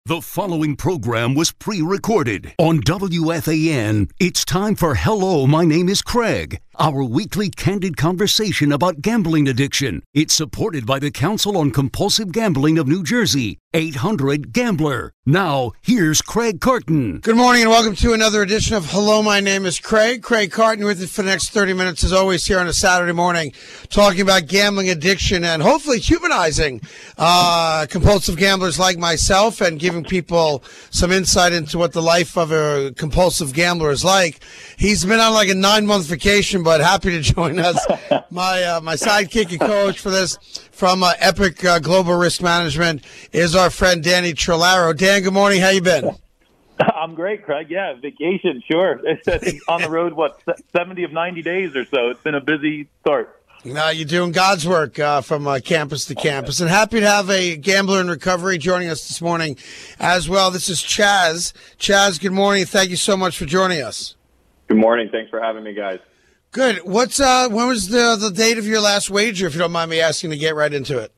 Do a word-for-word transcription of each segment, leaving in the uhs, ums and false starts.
The following program was pre-recorded on W F A N. It's time for Hello, My Name is Craig, our weekly candid conversation about gambling addiction. It's supported by the Council on Compulsive Gambling of New Jersey, eight hundred gambler. Now, here's Craig Carton. Good morning and welcome to another edition of Hello, My Name is Craig. Craig Carton with you for the next thirty minutes, as always, here on a Saturday morning, talking about gambling addiction and hopefully humanizing uh, compulsive gamblers like myself and giving people some insight into what the life of a compulsive gambler is like. He's been on like a nine-month vacation, but happy to join us. my uh, my sidekick and coach for this from uh, Epic uh, Global Risk Management is our friend Danny Trillaro. Dan, good morning. How you been? I'm great, Craig. Yeah, vacation, sure. It's on the road, what, seventy of ninety days or so. It's been a busy start. No, you're doing God's work uh, from uh, campus to campus. And happy to have a gambler in recovery joining us this morning as well. This is Chaz. Chaz, good morning. Thank you so much for joining us. Good morning. Thanks for having me, guys. Good. What's uh? When was the the date of your last wager, if you don't mind me asking, to get right into it?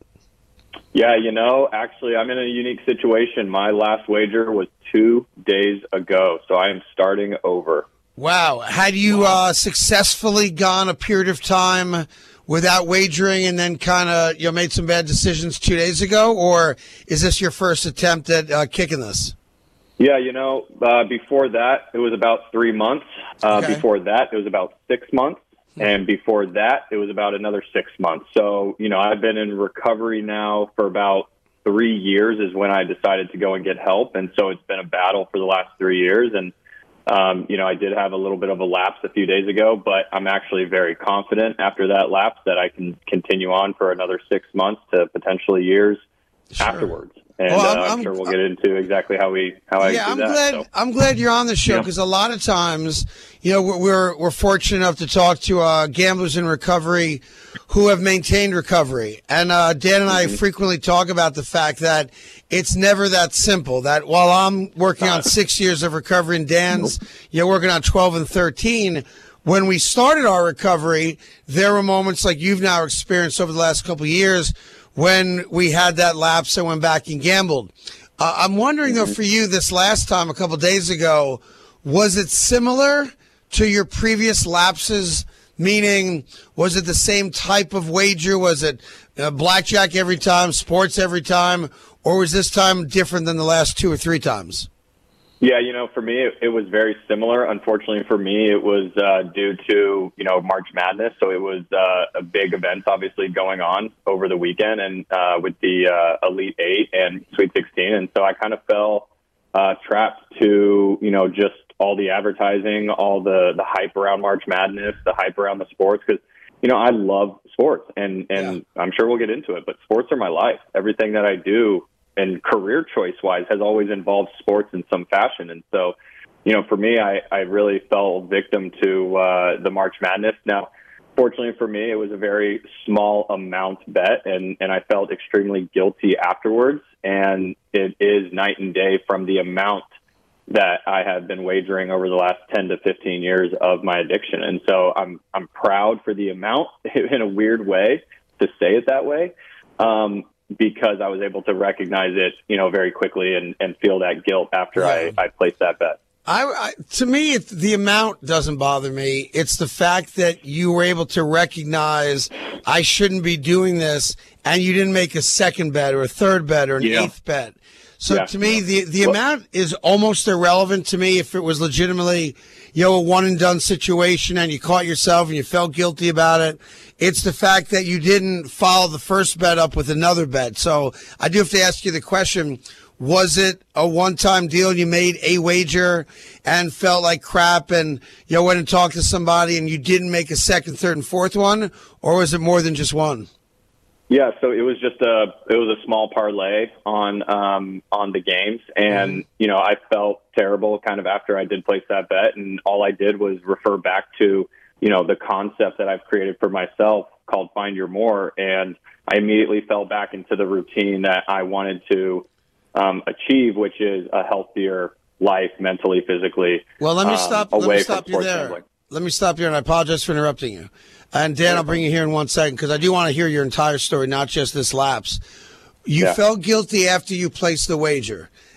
Yeah, you know, actually, I'm in a unique situation. My last wager was two days ago, so I am starting over. Wow. Had you wow. uh, successfully gone a period of time without wagering and then kind of you know made some bad decisions two days ago, or is this your first attempt at uh, kicking this? Yeah, you know, uh, before that, it was about three months. Uh, Okay. Before that, it was about six months. And before that, it was about another six months. So, you know, I've been in recovery now for about three years is when I decided to go and get help. And so it's been a battle for the last three years. And, um, you know, I did have a little bit of a lapse a few days ago, but I'm actually very confident after that lapse that I can continue on for another six months to potentially years Sure. afterwards. And Well, I'm- uh, I'm, I'm- sure we'll get into exactly how we how I Yeah, do I'm that. glad. so. I'm glad you're on the show Yeah. because a lot of times, you know, we're we're, we're fortunate enough to talk to uh, gamblers in recovery who have maintained recovery, and uh, Dan and I Mm-hmm. frequently talk about the fact that it's never that simple. That while I'm working on six years of recovery, and Dan's you know working on twelve and thirteen. When we started our recovery, there were moments like you've now experienced over the last couple of years when we had that lapse and went back and gambled. Uh, I'm wondering, though, for you this last time, a couple days ago, was it similar to your previous lapses? Meaning, was it the same type of wager? Was it uh, blackjack every time, sports every time? Or was this time different than the last two or three times? Yeah, you know, for me, it, it was very similar. Unfortunately for me, it was uh, due to, you know, March Madness. So it was uh, a big event, obviously, going on over the weekend and uh, with the uh, Elite Eight and Sweet sixteen. And so I kind of fell uh, trapped to, you know, just all the advertising, all the, the hype around March Madness, the hype around the sports. Because, you know, I love sports and, and yeah. I'm sure we'll get into it, but sports are my life. Everything that I do and career choice wise has always involved sports in some fashion. And so, you know, for me, I, I really fell victim to uh, the March Madness. Now, fortunately for me, it was a very small amount bet, and, and I felt extremely guilty afterwards. And it is night and day from the amount that I have been wagering over the last ten to fifteen years of my addiction. And so I'm, I'm proud for the amount in a weird way to say it that way. Um, because I was able to recognize it, you know, very quickly and, and feel that guilt after Yeah. I, I placed that bet. I, I to me, it, the amount doesn't bother me. It's the fact that you were able to recognize I shouldn't be doing this, and you didn't make a second bet or a third bet or an Yeah. eighth bet. So Yeah. to me, the the Well- amount is almost irrelevant to me if it was legitimately, you know, a one and done situation and you caught yourself and you felt guilty about it. It's the fact that you didn't follow the first bet up with another bet. So I do have to ask you the question. Was it a one-time deal and you made a wager and felt like crap and you know, went and talked to somebody and you didn't make a second, third, and fourth one? Or was it more than just one? Yeah, so it was just a it was a small parlay on um, on the games, and Mhm. you know I felt terrible kind of after I did place that bet, and all I did was refer back to you know the concept that I've created for myself called Find Your More, and I immediately fell back into the routine that I wanted to um, achieve, which is a healthier life mentally, physically. Well, let me um, stop. Let away me stop from you sports there. gambling. Let me stop you, and I apologize for interrupting you. And Dan, I'll bring you here in one second because I do want to hear your entire story, not just this lapse. You Yeah. felt guilty after you placed the wager.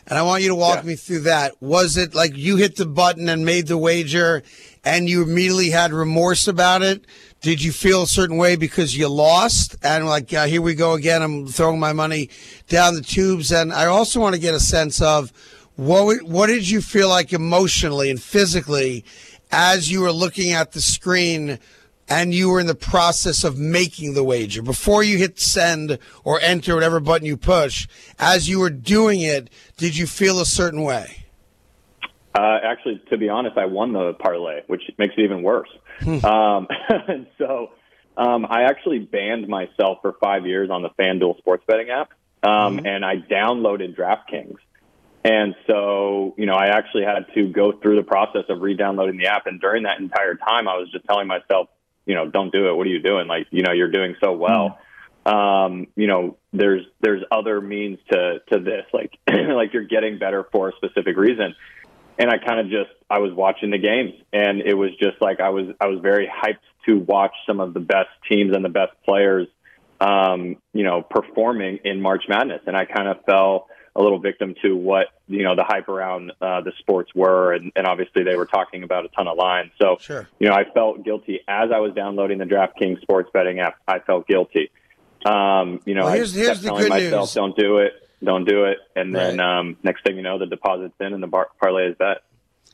And I want you to walk Yeah. me through that. Was it like you hit the button and made the wager and you immediately had remorse about it? Did you feel a certain way because you lost? And like, uh, here we go again. I'm throwing my money down the tubes. And I also want to get a sense of what, what did you feel like emotionally and physically as you were looking at the screen and you were in the process of making the wager before you hit send or enter whatever button you push? As you were doing it, did you feel a certain way? Uh, actually, to be honest, I won the parlay, which makes it even worse. um, and so um, I actually banned myself for five years on the FanDuel sports betting app, um, mm-hmm. and I downloaded DraftKings. And so, you know, I actually had to go through the process of re-downloading the app. And during that entire time, I was just telling myself, you know, don't do it. What are you doing? Like, you know, you're doing so well. Um, you know, there's there's other means to to this, like like you're getting better for a specific reason. And I kind of just I was watching the games, and it was just like I was I was very hyped to watch some of the best teams and the best players, um, you know, performing in March Madness. And I kind of fell a little victim to what, you know, the hype around uh, the sports were. And, and obviously they were talking about a ton of lines. So, sure. you know, I felt guilty as I was downloading the DraftKings sports betting app. I felt guilty. Um, you know, well, here's, I here's kept the telling good myself, news. don't do it, don't do it. And then Right. um, next thing you know, the deposit's in and the bar- parlay is bet.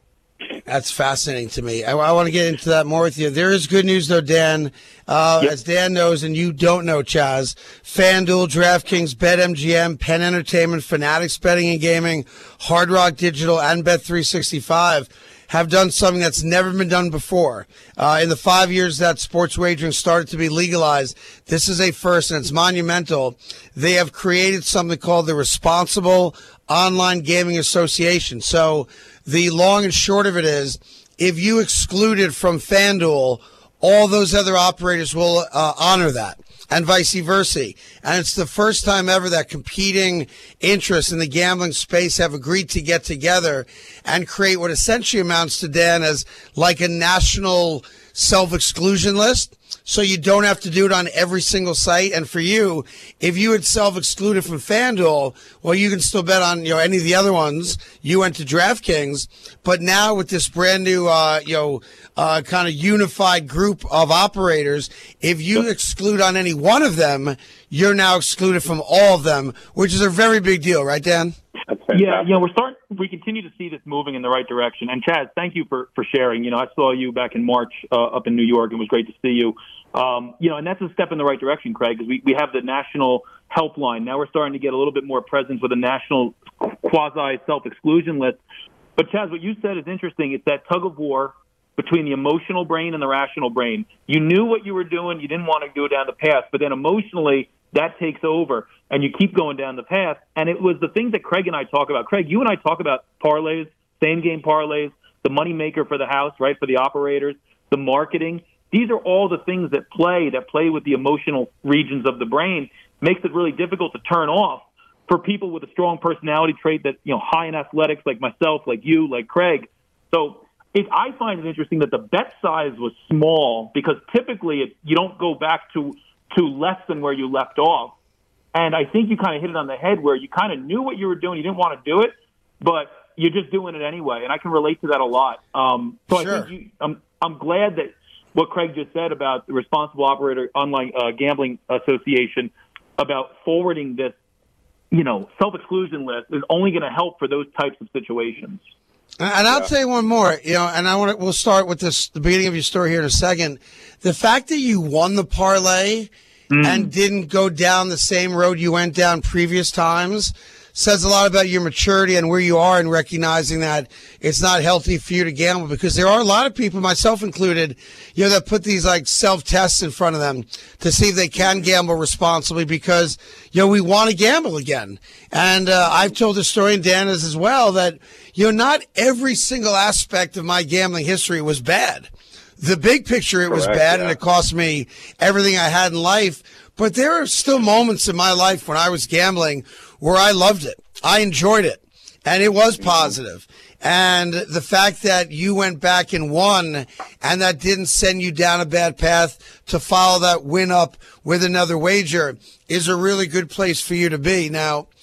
That's fascinating to me. I, I want to get into that more with you. There is good news, though, Dan. Uh, Yep. As Dan knows, and you don't know, Chaz, FanDuel, DraftKings, BetMGM, Penn Entertainment, Fanatics Betting and Gaming, Hard Rock Digital, and Bet three sixty-five have done something that's never been done before. Uh, in the five years that sports wagering started to be legalized, this is a first, and it's monumental. They have created something called the Responsible Online Gaming Association. So the long and short of it is, if you excluded from FanDuel, all those other operators will uh, honor that, and vice versa. And it's the first time ever that competing interests in the gambling space have agreed to get together and create what essentially amounts to, Dan, as like a national self-exclusion list. So you don't have to do it on every single site. And for you, if you had self-excluded from FanDuel, well, you can still bet on, you know, any of the other ones. You went to DraftKings. But now with this brand new, uh, you know, uh, kind of unified group of operators, if you exclude on any one of them, you're now excluded from all of them, which is a very big deal, right, Dan? That's fantastic. Yeah, you know, we're starting. We continue to see this moving in the right direction. And Chaz, thank you for, for sharing. You know, I saw you back in March uh, up in New York. It was great to see you. Um, you know, and that's a step in the right direction, Craig, because we, we have the national helpline. Now we're starting to get a little bit more presence with a national quasi self-exclusion list. But Chaz, what you said is interesting. It's that tug of war between the emotional brain and the rational brain. You knew what you were doing. You didn't want to go down the path, but then emotionally that takes over and you keep going down the path. And it was the things that Craig and I talk about. Craig, you and I talk about parlays, same game parlays, the money maker for the house, right, for the operators, the marketing. These are all the things that play, that play with the emotional regions of the brain, makes it really difficult to turn off for people with a strong personality trait that, you know, high in athletics like myself, like you, like Craig. So it, I find it interesting that the bet size was small because typically it, you don't go back to, to less than where you left off. And I think you kind of hit it on the head where you kind of knew what you were doing. You didn't want to do it, but you're just doing it anyway. And I can relate to that a lot. Um, so Sure. I think you, I'm, I'm glad that what Craig just said about the Responsible Operator Online uh, Gambling Association about forwarding this, you know, self-exclusion list is only going to help for those types of situations. And I'll tell you one more, you know, and I want to, we'll start with this, the beginning of your story here in a second. The fact that you won the parlay mm. and didn't go down the same road you went down previous times says a lot about your maturity and where you are in recognizing that it's not healthy for you to gamble, because there are a lot of people, myself included, you know, that put these like self-tests in front of them to see if they can gamble responsibly because, you know, we want to gamble again. And uh, I've told the story, and Dan has as well, that, you know, not every single aspect of my gambling history was bad. The big picture, it was Correct, bad, yeah. and it cost me everything I had in life. But there are still moments in my life when I was gambling where I loved it. I enjoyed it, and it was positive. And the fact that you went back and won, and that didn't send you down a bad path to follow that win up with another wager, is a really good place for you to be. Now,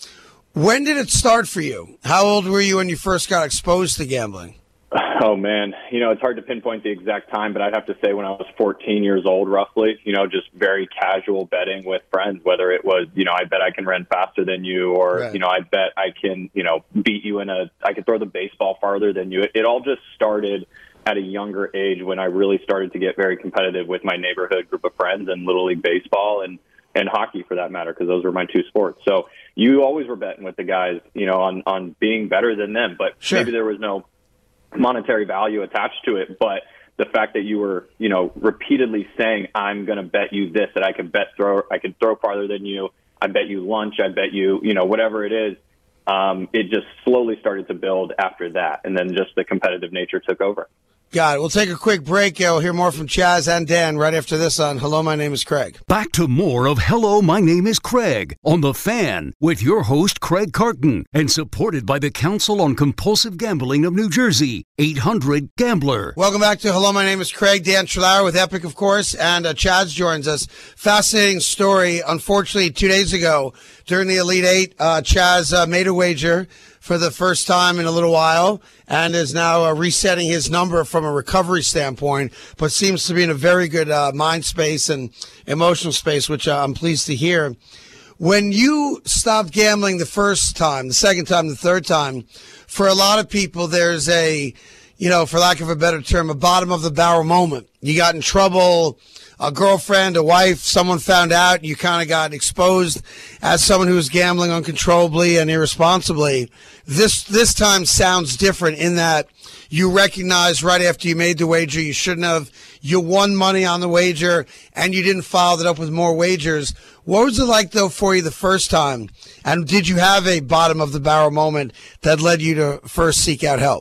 When did it start for you? How old were you when you first got exposed to gambling? Oh, man. You know, it's hard to pinpoint the exact time, but I'd have to say when I was fourteen years old, roughly, you know, just very casual betting with friends, whether it was, you know, I bet I can run faster than you, or, right. you know, I bet I can, you know, beat you in a, I can throw the baseball farther than you. It, it all just started at a younger age when I really started to get very competitive with my neighborhood group of friends and Little League baseball and, and hockey for that matter, because those were my two sports. So you always were betting with the guys, you know, on, on being better than them, but sure. maybe there was no monetary value attached to it, but the fact that you were, you know, repeatedly saying, I'm going to bet you this, that I can bet throw, I can throw farther than you. I bet you lunch. I bet you, you know, whatever it is. Um, it just slowly started to build after that. And then just the competitive nature took over. Got it. We'll take a quick break. We'll hear more from Chaz and Dan right after this on Hello, My Name is Craig. Back to more of Hello, My Name is Craig on The Fan with your host, Craig Carton, and supported by the Council on Compulsive Gambling of New Jersey, eight hundred gambler. Welcome back to Hello, My Name is Craig. Dan Trelauer with Epic, of course, and uh, Chaz joins us. Fascinating story. Unfortunately, two days ago during the Elite Eight, uh, Chaz uh, made a wager for the first time in a little while and is now uh, resetting his number from a recovery standpoint, but seems to be in a very good uh, mind space and emotional space, which uh, I'm pleased to hear. When you stopped gambling the first time, the second time, the third time, for a lot of people, there's a, you know, for lack of a better term, a bottom of the barrel moment. You got in trouble, a girlfriend, a wife, someone found out, you kind of got exposed as someone who was gambling uncontrollably and irresponsibly. This this time sounds different in that you recognize right after you made the wager you shouldn't have. You won money on the wager, and you didn't follow that up with more wagers. What was it like, though, for you the first time? And did you have a bottom-of-the-barrel moment that led you to first seek out help?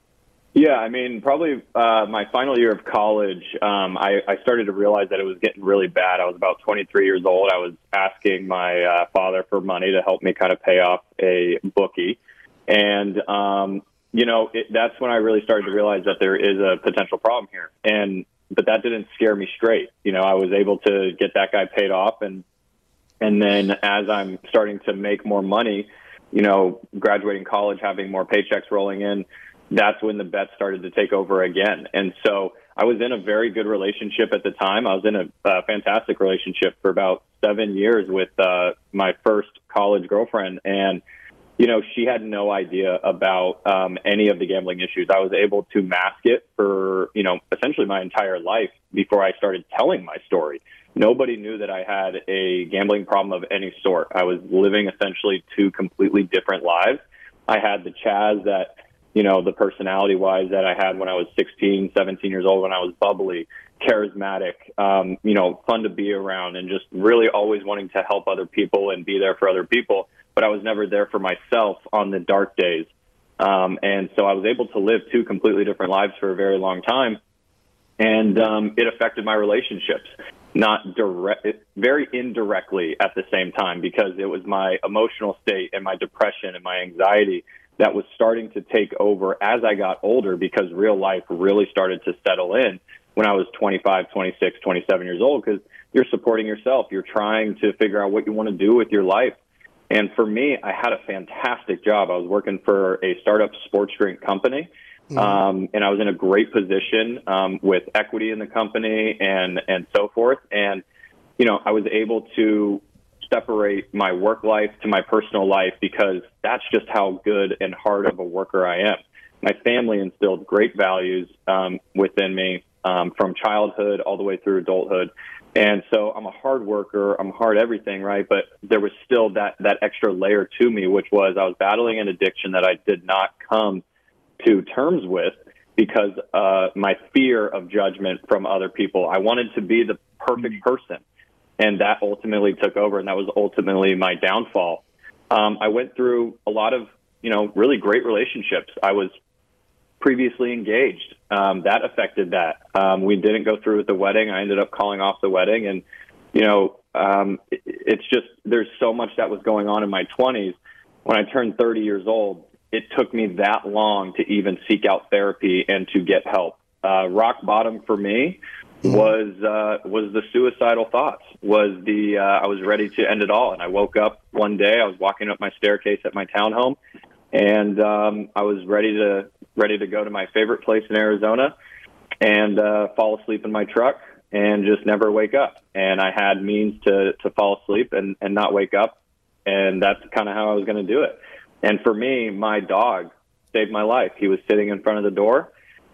Yeah, I mean, probably uh, my final year of college, um, I, I started to realize that it was getting really bad. I was about twenty-three years old. I was asking my uh, father for money to help me kind of pay off a bookie. And, um, you know, it, that's when I really started to realize that there is a potential problem here. And but that didn't scare me straight. You know, I was able to get that guy paid off. And, and then as I'm starting to make more money, you know, graduating college, having more paychecks rolling in, that's when the bets started to take over again. And so I was in a very good relationship at the time. I was in a, a fantastic relationship for about seven years with uh, my first college girlfriend. And, you know, she had no idea about um, any of the gambling issues. I was able to mask it for, you know, essentially my entire life before I started telling my story. Nobody knew that I had a gambling problem of any sort. I was living essentially two completely different lives. I had the Chaz that, you know, the personality-wise that I had when I was sixteen, seventeen years old, when I was bubbly, charismatic, um, you know, fun to be around, and just really always wanting to help other people and be there for other people. But I was never there for myself on the dark days. Um, and so I was able to live two completely different lives for a very long time. And um, it affected my relationships, not direct, very indirectly at the same time, because it was my emotional state and my depression and my anxiety that was starting to take over as I got older, because real life really started to settle in when I was twenty-five, twenty-six, twenty-seven years old, because you're supporting yourself. You're trying to figure out what you want to do with your life. And for me, I had a fantastic job. I was working for a startup sports drink company, mm-hmm. um, and I was in a great position um, with equity in the company and, and so forth. And, you know, I was able to separate my work life to my personal life, because that's just how good and hard of a worker I am. My family instilled great values um, within me um, from childhood all the way through adulthood. And so I'm a hard worker. I'm hard everything, right? But there was still that, that extra layer to me, which was I was battling an addiction that I did not come to terms with because uh, my fear of judgment from other people. I wanted to be the perfect person. And that ultimately took over, and that was ultimately my downfall. Um, I went through a lot of, you know, really great relationships. I was previously engaged. Um, that affected that. Um, we didn't go through with the wedding. I ended up calling off the wedding. And, you know, um, it, it's just there's so much that was going on in my twenties. When I turned thirty years old, it took me that long to even seek out therapy and to get help. Uh, rock bottom for me was uh, was the suicidal thoughts. Was the uh, I was ready to end it all, and I woke up one day. I was walking up my staircase at my townhome, and um, I was ready to ready to go to my favorite place in Arizona and uh, fall asleep in my truck and just never wake up. And I had means to to fall asleep and, and not wake up, and that's kind of how I was going to do it. And for me, my dog saved my life. He was sitting in front of the door,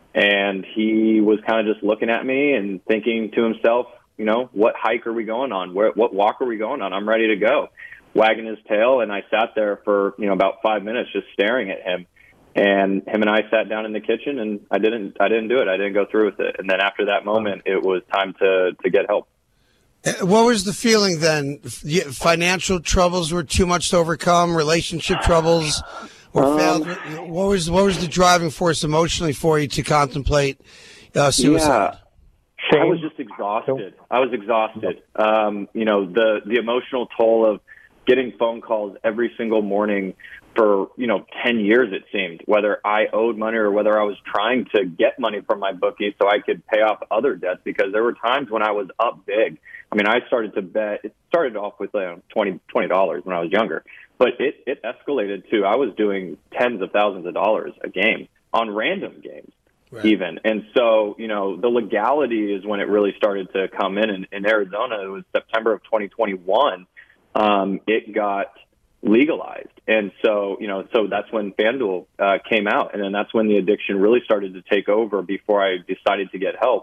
and he was kind of just looking at me and thinking to himself, you know, what hike are we going on? Where, what walk are we going on? I'm ready to go. Wagging his tail, and I sat there for, you know, about five minutes just staring at him. And him and I sat down in the kitchen, and I didn't I didn't do it. I didn't go through with it. And then after that moment, it was time to, to get help. What was the feeling then? Financial troubles were too much to overcome, relationship troubles, or um, failed? What was what was the driving force emotionally for you to contemplate uh, suicide? Yeah, I was just exhausted. I was exhausted. Um, you know, the the emotional toll of getting phone calls every single morning for, you know, ten years, it seemed, whether I owed money or whether I was trying to get money from my bookie so I could pay off other debts, because there were times when I was up big. I mean, I started to bet. It started off with uh, twenty dollars when I was younger, but it, it escalated to I was doing tens of thousands of dollars a game on random games. Right. Even. And so, you know, the legality is when it really started to come in. In, in Arizona, it was September of twenty twenty-one. Um, it got legalized. And so, you know, so that's when FanDuel uh, came out. And then that's when the addiction really started to take over before I decided to get help.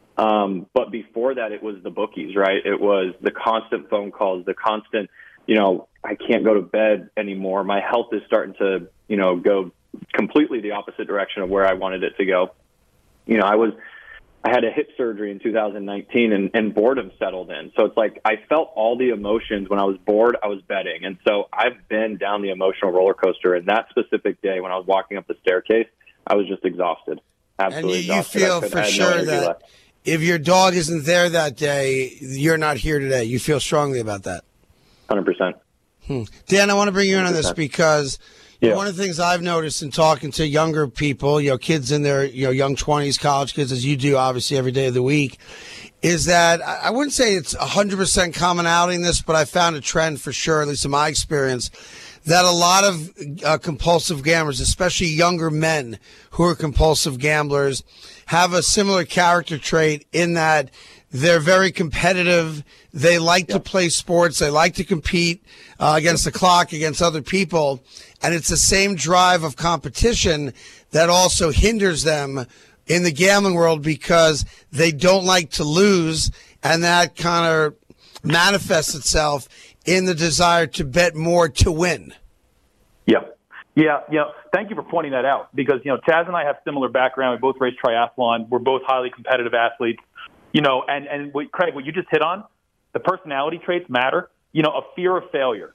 Um, but before that, it was the bookies, right? It was the constant phone calls, the constant, you know, I can't go to bed anymore. My health is starting to, you know, go completely the opposite direction of where I wanted it to go. You know, I was, I had a hip surgery in two thousand nineteen, and, and boredom settled in. So it's like I felt all the emotions. When I was bored, I was betting. And so I've been down the emotional roller coaster. And that specific day when I was walking up the staircase, I was just exhausted. Absolutely and you, you exhausted. feel for sure no that left. If your dog isn't there that day, you're not here today. You feel strongly about that. one hundred percent. Hmm. Dan, I want to bring you in on this because yeah. one of the things I've noticed in talking to younger people, you know, kids in their, you know, young twenties, college kids, as you do, obviously, every day of the week, is that I wouldn't say it's one hundred percent commonality in this, but I found a trend for sure, at least in my experience, that a lot of uh, compulsive gamblers, especially younger men who are compulsive gamblers, have a similar character trait in that they're very competitive. They like yep. to play sports. They like to compete uh, against the clock, against other people. And it's the same drive of competition that also hinders them in the gambling world because they don't like to lose. And that kind of manifests itself in the desire to bet more to win. Yeah. Yeah, yeah. Thank you for pointing that out because, you know, Chaz and I have similar background. We both race triathlon. We're both highly competitive athletes. You know, and, and what, Craig, what you just hit on, the personality traits matter. You know, a fear of failure,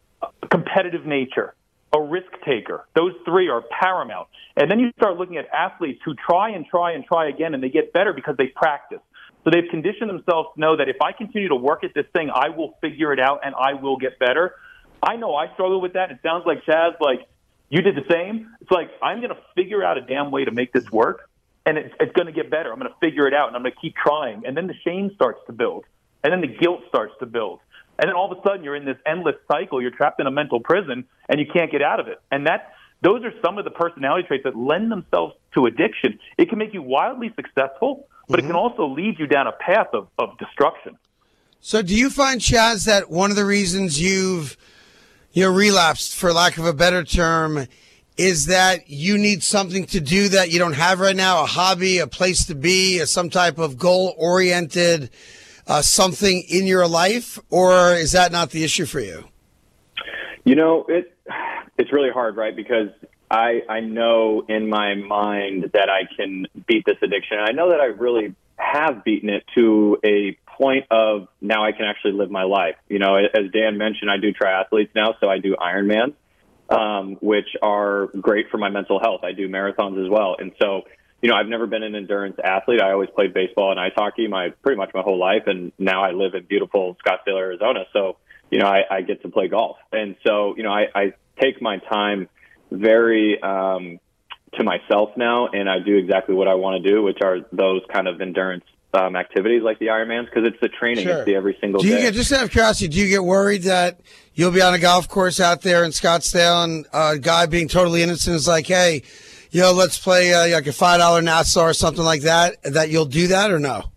a competitive nature, a risk taker. Those three are paramount. And then you start looking at athletes who try and try and try again, and they get better because they practice. So they've conditioned themselves to know that if I continue to work at this thing, I will figure it out and I will get better. I know I struggle with that. It sounds like, Chaz, like you did the same. It's like I'm going to figure out a damn way to make this work. And it's, it's going to get better. I'm going to figure it out, and I'm going to keep trying. And then the shame starts to build. And then the guilt starts to build. And then all of a sudden, you're in this endless cycle. You're trapped in a mental prison, and you can't get out of it. And that, those are some of the personality traits that lend themselves to addiction. It can make you wildly successful, but mm-hmm. it can also lead you down a path of, of destruction. So do you find, Chaz, that one of the reasons you've you know, relapsed, for lack of a better term, is that you need something to do that you don't have right now, a hobby, a place to be, some type of goal-oriented uh, something in your life, or is that not the issue for you? You know, it it's really hard, right, because I, I know in my mind that I can beat this addiction. I know that I really have beaten it to a point of now I can actually live my life. You know, as Dan mentioned, I do triathletes now, so I do Ironman. Um, which are great for my mental health. I do marathons as well. And so, you know, I've never been an endurance athlete. I always played baseball and ice hockey my pretty much my whole life. And now I live in beautiful Scottsdale, Arizona. So, you know, I, I get to play golf. And so, you know, I, I take my time very um, to myself now, and I do exactly what I want to do, which are those kind of endurance um, activities like the Ironmans because it's the training, Sure. it's the every single do you day. Get, just out of curiosity, do you get worried that you'll be on a golf course out there in Scottsdale and a guy being totally innocent is like, hey, you know, let's play uh, like a five dollar Nassau or something like that, that you'll do that or no?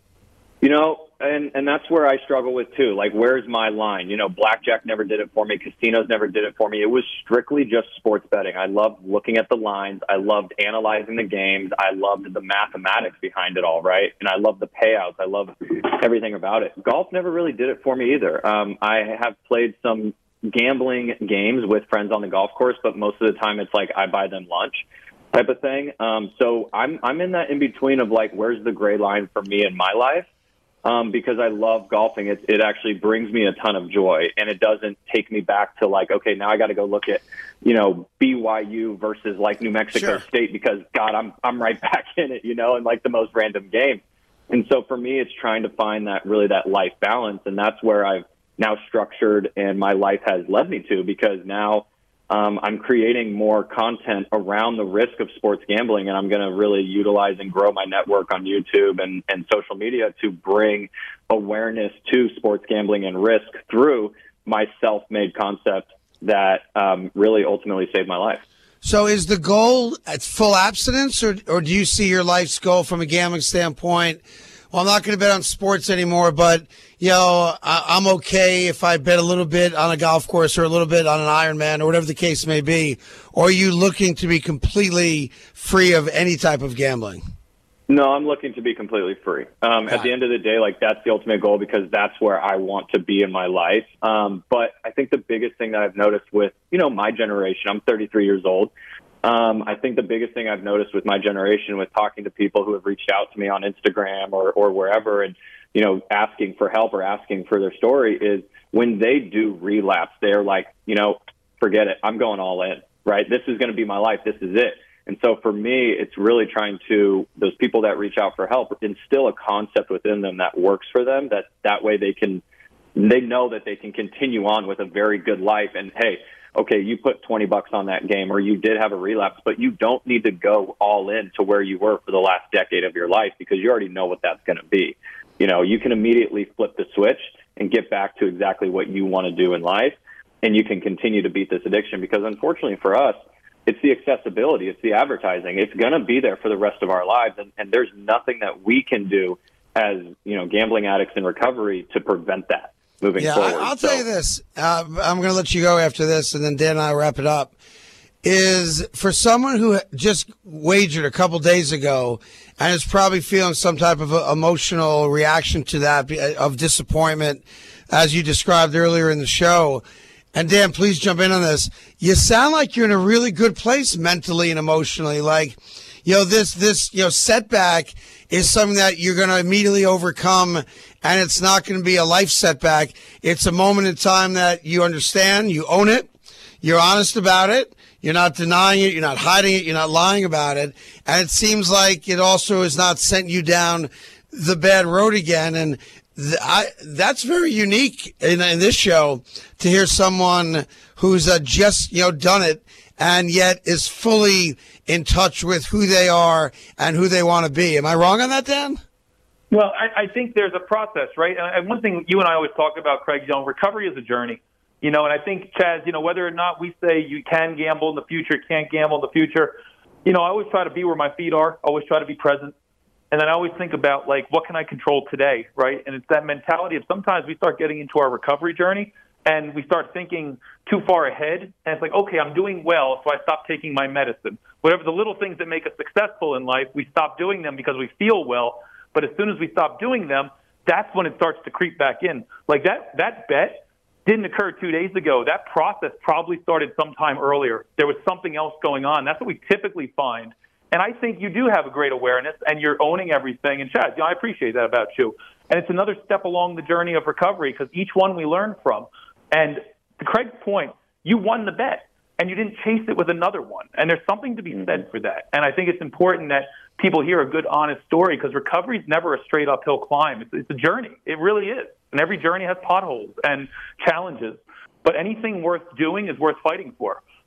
You know, and, and that's where I struggle with, too. Like, where's my line? You know, blackjack never did it for me. Casinos never did it for me. It was strictly just sports betting. I loved looking at the lines. I loved analyzing the games. I loved the mathematics behind it all, right? And I loved the payouts. I loved everything about it. Golf never really did it for me either. Um, I have played some gambling games with friends on the golf course, but most of the time it's like I buy them lunch type of thing. Um, so I'm I'm in that in-between of, like, where's the gray line for me in my life? Um, because I love golfing. It, it actually brings me a ton of joy, and it doesn't take me back to, like, okay, now I got to go look at, you know, B Y U versus, like, New Mexico Sure. State because, God, I'm I'm right back in it, you know, in, like, the most random game. And so for me, it's trying to find that really that life balance, and that's where I've now structured and my life has led me to because now Um, I'm creating more content around the risk of sports gambling, and I'm going to really utilize and grow my network on YouTube and, and social media to bring awareness to sports gambling and risk through my self-made concept that um, really ultimately saved my life. So is the goal at full abstinence, or, or do you see your life's goal from a gambling standpoint? Well, I'm not going to bet on sports anymore, but, you know, I, I'm okay if I bet a little bit on a golf course or a little bit on an Ironman or whatever the case may be. Or are you looking to be completely free of any type of gambling? No, I'm looking to be completely free. Um, at the end of the day, like, that's the ultimate goal because that's where I want to be in my life. Um, but I think the biggest thing that I've noticed with, you know, my generation, I'm thirty-three years old. Um, I think the biggest thing I've noticed with my generation, with talking to people who have reached out to me on Instagram or, or wherever and, you know, asking for help or asking for their story is when they do relapse, they're like, you know, forget it. I'm going all in, right? This is going to be my life. This is it. And so for me, it's really trying to, those people that reach out for help, instill a concept within them that works for them, that that way they can, they know that they can continue on with a very good life. And hey, okay, you put twenty bucks on that game or you did have a relapse, but you don't need to go all in to where you were for the last decade of your life because you already know what that's going to be. You know, you can immediately flip the switch and get back to exactly what you want to do in life, and you can continue to beat this addiction because unfortunately for us, it's the accessibility, it's the advertising. It's going to be there for the rest of our lives, and, and there's nothing that we can do as, you know, gambling addicts in recovery to prevent that. Moving yeah, forward. I, I'll so. tell you this. Uh, I'm going to let you go after this, and then Dan and I wrap it up. Is for someone who just wagered a couple days ago and is probably feeling some type of a, emotional reaction to that of disappointment, as you described earlier in the show. And Dan, please jump in on this. You sound like you're in a really good place mentally and emotionally. Like, you know, this this you know setback is something that you're going to immediately overcome, and it's not going to be a life setback. It's a moment in time that you understand, you own it, you're honest about it, you're not denying it, you're not hiding it, you're not lying about it, and it seems like it also has not sent you down the bad road again. And th- I, that's very unique in, in this show to hear someone who's uh, just you know done it and yet is fully in touch with who they are and who they want to be. Am I wrong on that, Dan? Well, I, I think there's a process, right? And one thing you and I always talk about, Craig, you know, recovery is a journey. You know, and I think, Chaz, you know, whether or not we say you can gamble in the future, can't gamble in the future, you know, I always try to be where my feet are, always try to be present. And then I always think about, like, what can I control today, right? And it's that mentality of sometimes we start getting into our recovery journey and we start thinking too far ahead. And it's like, okay, I'm doing well, so I stop taking my medicine. Whatever the little things that make us successful in life, we stop doing them because we feel well. But as soon as we stop doing them, that's when it starts to creep back in. Like that, that bet didn't occur two days ago. That process probably started sometime earlier. There was something else going on. That's what we typically find. And I think you do have a great awareness, and you're owning everything. And, Chad, you know, I appreciate that about you. And it's another step along the journey of recovery because each one we learn from. And to Craig's point, you won the bet, and you didn't chase it with another one. And there's something to be said for that. And I think it's important that people hear a good, honest story because recovery is never a straight uphill climb. It's, it's a journey. It really is. And every journey has potholes and challenges. But anything worth doing is worth fighting for.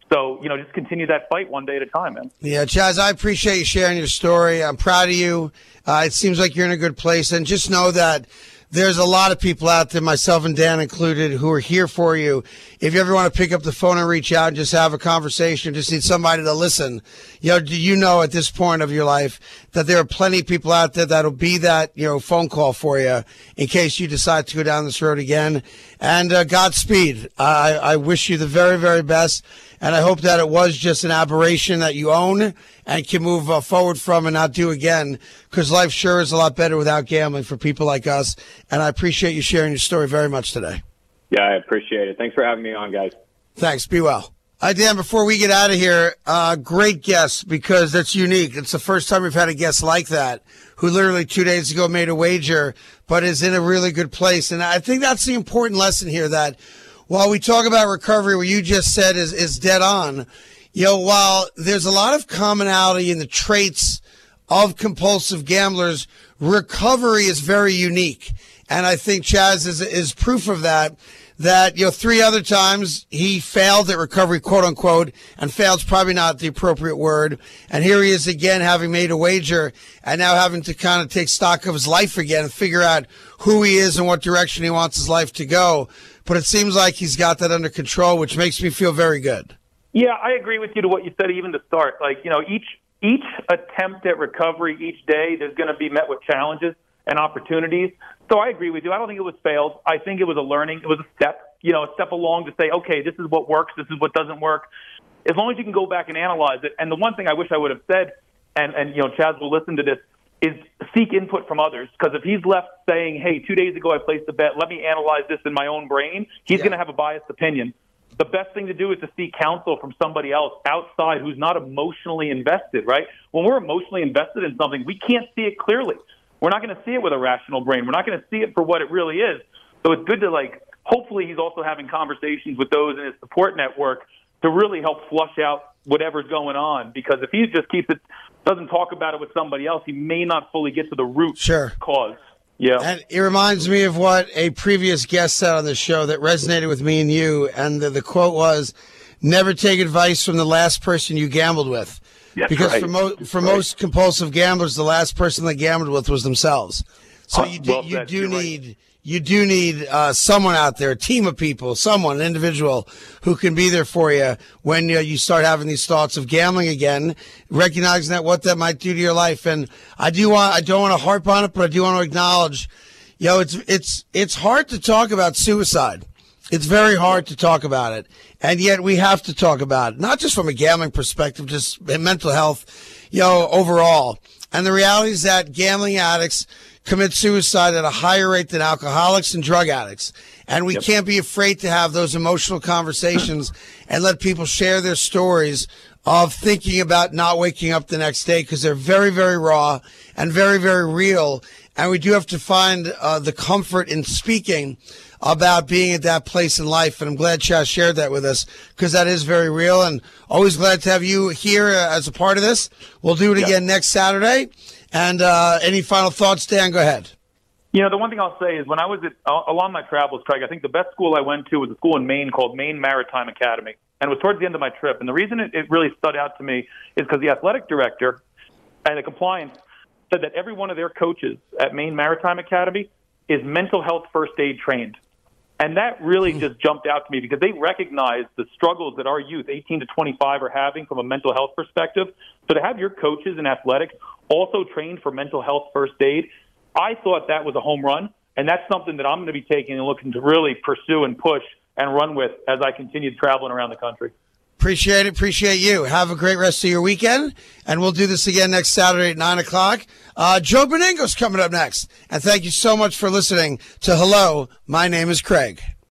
So, you know, just continue that fight one day at a time, man. Yeah, Chaz, I appreciate you sharing your story. I'm proud of you. Uh, it seems like you're in a good place. And just know that there's a lot of people out there, myself and Dan included, who are here for you. If you ever want to pick up the phone and reach out and just have a conversation, just need somebody to listen, you know, do you know at this point of your life that there are plenty of people out there that'll be that, you know, phone call for you in case you decide to go down this road again. And uh, Godspeed. I, I wish you the very, very best. And I hope that it was just an aberration that you own and can move uh, forward from and not do again, because life sure is a lot better without gambling for people like us. And I appreciate you sharing your story very much today. Yeah, I appreciate it. Thanks for having me on, guys. Thanks. Be well. All right, Dan, before we get out of here, uh, great guest, because that's unique. It's the first time we've had a guest like that who literally two days ago made a wager, but is in a really good place. And I think that's the important lesson here, that while we talk about recovery, what you just said is, is dead on. You know, while there's a lot of commonality in the traits of compulsive gamblers, recovery is very unique. And I think Chaz is, is proof of that, that, you know, three other times he failed at recovery, quote unquote, and failed's probably not the appropriate word. And here he is again, having made a wager and now having to kind of take stock of his life again and figure out who he is and what direction he wants his life to go. But it seems like he's got that under control, which makes me feel very good. Yeah, I agree with you to what you said, even to start. Like, you know, each each attempt at recovery, each day, there's going to be met with challenges and opportunities. So I agree with you. I don't think it was failed. I think it was a learning. It was a step, you know, a step along to say, okay, this is what works. This is what doesn't work. As long as you can go back and analyze it. And the one thing I wish I would have said, and, and you know, Chaz will listen to this, is seek input from others. Because if he's left saying, hey, two days ago I placed a bet, let me analyze this in my own brain, he's yeah. going to have a biased opinion. The best thing to do is to seek counsel from somebody else outside who's not emotionally invested, right? When we're emotionally invested in something, we can't see it clearly. We're not going to see it with a rational brain. We're not going to see it for what it really is. So it's good to, like, hopefully he's also having conversations with those in his support network to really help flush out whatever's going on. Because if he just keeps it, doesn't talk about it with somebody else, he may not fully get to the root sure. cause. Yeah. And it reminds me of what a previous guest said on the show that resonated with me and you. And the, the quote was, never take advice from the last person you gambled with. That's because right. for, mo- for right. most compulsive gamblers, the last person they gambled with was themselves. So uh, you do, well, you do need right. you do need uh, someone out there, a team of people, someone, an individual who can be there for you when you, you start having these thoughts of gambling again, recognizing that what that might do to your life. And I do want I don't want to harp on it, but I do want to acknowledge, you know, it's it's it's hard to talk about suicide. It's very hard to talk about it, and yet we have to talk about it, not just from a gambling perspective, just mental health, you know, overall. And the reality is that gambling addicts commit suicide at a higher rate than alcoholics and drug addicts. And we yep. can't be afraid to have those emotional conversations and let people share their stories of thinking about not waking up the next day, because they're very, very raw and very, very real. And we do have to find uh, the comfort in speaking about being at that place in life. And I'm glad Chaz shared that with us, because that is very real. And always glad to have you here uh, as a part of this. We'll do it yeah. again next Saturday. And uh, any final thoughts, Dan? Go ahead. You know, the one thing I'll say is when I was at, uh, along my travels, Craig, I think the best school I went to was a school in Maine called Maine Maritime Academy. And it was towards the end of my trip. And the reason it, it really stood out to me is because the athletic director and the compliance said that every one of their coaches at Maine Maritime Academy is mental health first aid trained. And that really mm. just jumped out to me, because they recognize the struggles that our youth, eighteen to twenty-five, are having from a mental health perspective. So to have your coaches in athletics also trained for mental health first aid, I thought that was a home run. And that's something that I'm going to be taking and looking to really pursue and push and run with as I continue traveling around the country. Appreciate it. Appreciate you. Have a great rest of your weekend. And we'll do this again next Saturday at nine o'clock. Uh, Joe Benigno's coming up next. And thank you so much for listening to Hello, My Name is Craig.